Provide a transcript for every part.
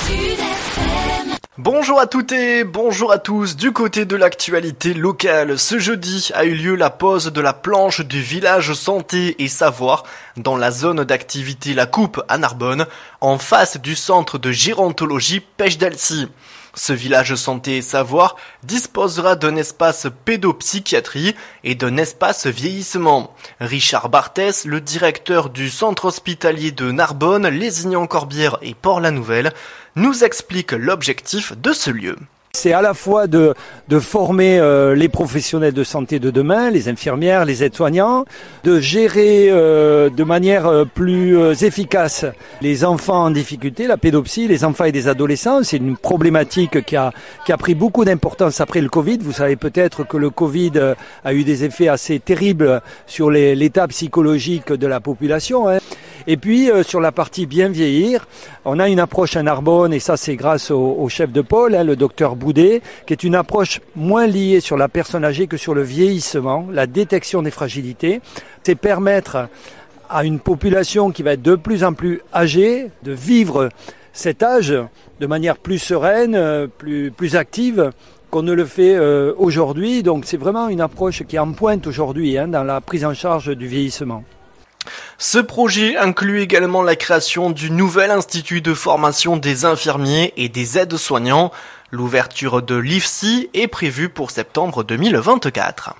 Bonjour à toutes et bonjour à tous. Du côté de l'actualité locale, ce jeudi a eu lieu la pose de la planche du village santé et savoir dans la zone d'activité La Coupe à Narbonne, en face du centre de gérontologie Pêche d'Alcy. Ce village santé et savoir disposera d'un espace pédopsychiatrie et d'un espace vieillissement. Richard Barthès, le directeur du centre hospitalier de Narbonne, Lézignan-Corbière et Port-la-Nouvelle, nous explique l'objectif de ce lieu. C'est à la fois de former les professionnels de santé de demain, les infirmières, les aides-soignants, de gérer de manière plus efficace les enfants en difficulté, la pédopsie, les enfants et les adolescents. C'est une problématique qui a pris beaucoup d'importance après le Covid. Vous savez peut-être que le Covid a eu des effets assez terribles sur l'état psychologique de la population. Et puis sur la partie bien vieillir, on a une approche à Narbonne, et ça c'est grâce au chef de pôle, le docteur Boudet, qui est une approche moins liée sur la personne âgée que sur le vieillissement, la détection des fragilités. C'est permettre à une population qui va être de plus en plus âgée de vivre cet âge de manière plus sereine, plus active qu'on ne le fait aujourd'hui. Donc c'est vraiment une approche qui est en pointe aujourd'hui dans la prise en charge du vieillissement. Ce projet inclut également la création du nouvel institut de formation des infirmiers et des aides-soignants. L'ouverture de l'IFSI est prévue pour septembre 2024.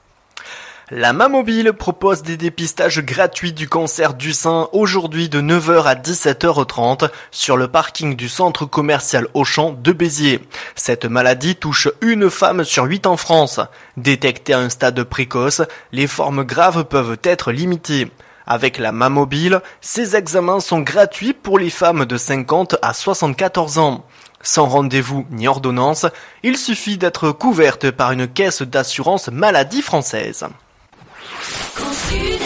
La Mamobile propose des dépistages gratuits du cancer du sein aujourd'hui de 9h à 17h30 sur le parking du centre commercial Auchan de Béziers. Cette maladie touche une femme sur 8 en France. Détectée à un stade précoce, les formes graves peuvent être limitées. Avec la Mamobile, ces examens sont gratuits pour les femmes de 50 à 74 ans. Sans rendez-vous ni ordonnance, il suffit d'être couverte par une caisse d'assurance maladie française.